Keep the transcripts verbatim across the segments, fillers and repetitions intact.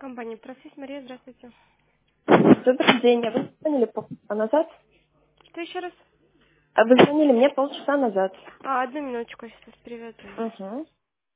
Компания «Профись». Мария, здравствуйте. Добрый день. А Вы звонили полчаса назад? Что еще раз? А Вы звонили мне полчаса назад. А, одну минуточку, я сейчас вас переведу. Угу.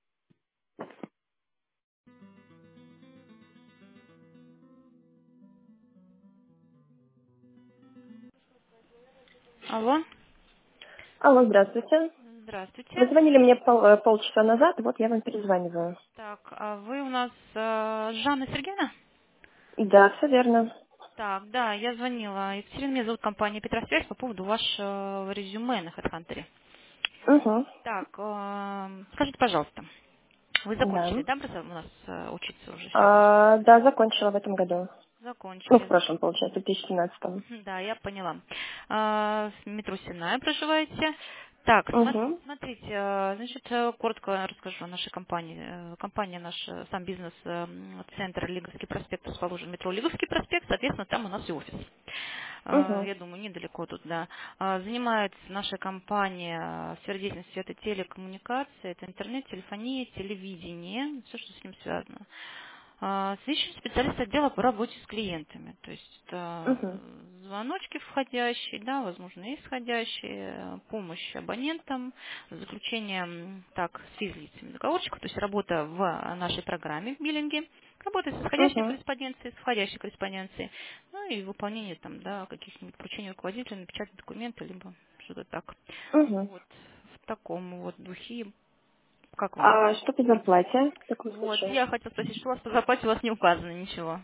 Алло. Алло, здравствуйте. Вы Здравствуйте. звонили мне пол- э, полчаса назад, вот я вам перезваниваю. Так, а вы у нас э, Жанна Сергеевна? Да, все верно. Так, да, я звонила. Екатерина, меня зовут компания «Петросвязь» по поводу вашего резюме на HeadHunter. Угу. Так, э, скажите, пожалуйста, вы Да. закончили, да, просто у нас э, учиться уже все? А, да, закончила в этом году. Ну, в Закончили. прошлом, получается, в две тысячи семнадцатом. Мгм, Да, я поняла. А, в метро Сенная проживаете. Так, сма- Угу. смотрите, а, значит, э, коротко расскажу о нашей компании. Э, Компания наша, сам бизнес, э, м, центр Лиговский проспект, расположен метро Лиговский проспект, соответственно, там у нас и офис. А, Угу. Я думаю, недалеко тут, да. А, Занимается наша компания э, сферой деятельности, это телекоммуникация, это интернет, телефония, телевидение, все, что с ним связано. А, Следующий специалист отдела по работе с клиентами. То есть это Угу. звоночки входящие, да, возможно, и исходящие, помощь абонентам, заключение м, так, с физлицами договорчиков, то есть работа в нашей программе в биллинге, работа с исходящей Угу. корреспонденцией, с входящей корреспонденцией, ну и выполнение там, да, каких-нибудь поручений руководителя, напечатать документы, либо что-то так. Угу. Вот в таком вот духе. Как вам? А что по зарплате в таком Вот, случае? я хотела спросить, что у вас по зарплате, у вас не указано ничего.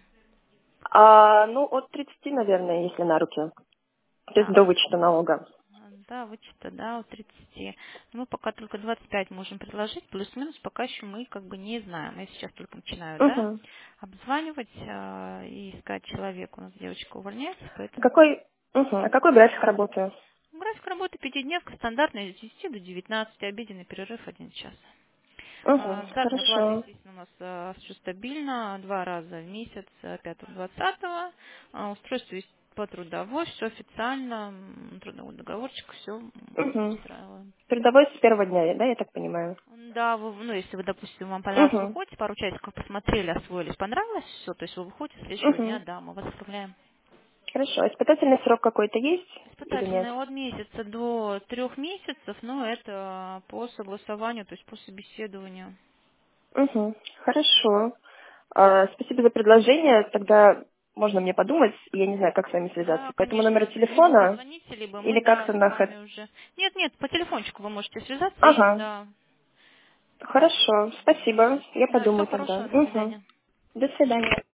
А, ну, от тридцати, наверное, если на руки. То есть Так, до вычета налога. да, вычета, да, от тридцати. Мы пока только двадцать пять можем предложить, плюс-минус пока еще мы как бы не знаем. Я сейчас только начинаю, да, Угу. обзванивать э, и искать человека. У нас девочка увольняется, поэтому Какой, мгм, а какой график работы? график работы пятидневка, стандартная с десяти до девятнадцати, обеденный перерыв один час. Угу, А, Заработная плата, хорошо. естественно, у нас а, все стабильно, два раза в месяц, пятого-двадцатого. Устройство есть по трудовой, все официально, м, трудовой договорчик, все Угу. устраиваем. Трудовой с первого дня, да, я так понимаю? Да, вы, ну, если вы, допустим, вам понравилось, вы Угу. выходите, пару часиков посмотрели, освоились, понравилось все, то есть вы выходите с следующего дня, Угу. да, мы вас отправляем. Хорошо. А испытательный срок какой-то есть или нет? Испытательное от месяца до трех месяцев, но это по согласованию, то есть по собеседованию. Угу. Хорошо. А, спасибо за предложение. Тогда можно мне подумать, я не знаю, как с вами связаться. Да, По этому номеру конечно. Либо вы телефона звоните, либо мы, или да, как-то с на хэт... вами уже. Нет, нет, по телефончику вы можете связаться и, Ага. да. Хорошо. Спасибо. Я Да, всего подумаю тогда. хорошего, до Угу. свидания. До свидания.